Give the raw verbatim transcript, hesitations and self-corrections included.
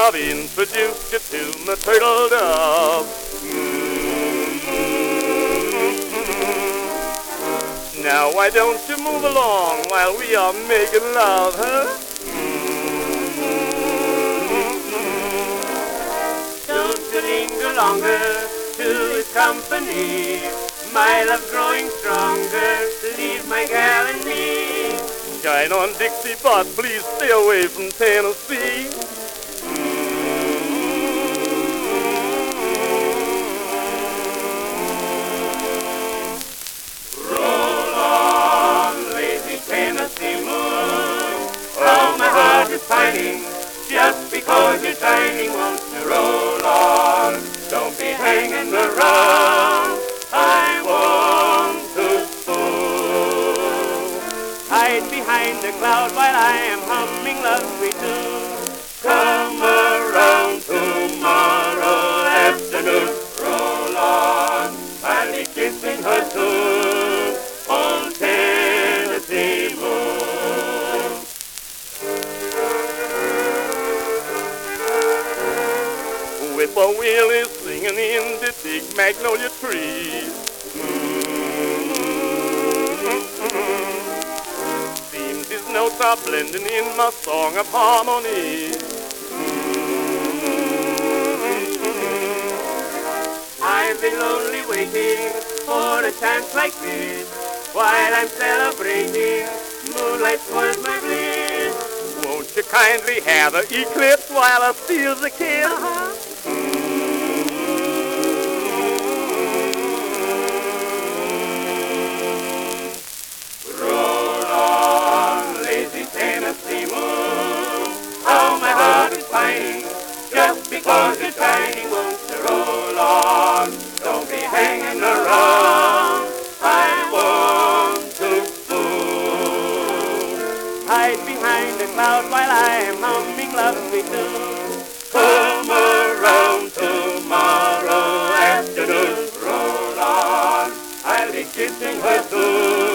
I've introduced you to my turtle dove. Mm-hmm. Now why don't you move along while we are making love, huh? Mm-hmm. Don't you linger longer to his company. My love's growing stronger. Leave my gal and me. Shine on Dixie, but please stay away from Tennessee. Roll on, lazy Tennessee moon. Oh, my heart is pining just because you're shining. Won't you roll on? Don't be hanging around. I want to spoon. Hide behind the cloud while I am humming lovely tune. Come around tomorrow afternoon. Roll on, I'll be kissing her soon. Old Tennessee moon. Whippoorwill is singing in the big magnolia tree. Mm-hmm. Seems his notes are blending in my song of harmony. Mm-hmm. I've been lonely waiting for a chance like this. While I'm celebrating, moonlight spoils my bliss. Won't you kindly have an eclipse while I steal the kiss? Uh-huh. Roll on, lazy Tennessee moon. How my heart is pining just because you're shining. Won't you roll on? Don't be hanging around. I want to spoon. Hide behind the cloud while I am humming lovely tune. Come around tomorrow afternoon. Roll on, I'll be kissing her soon.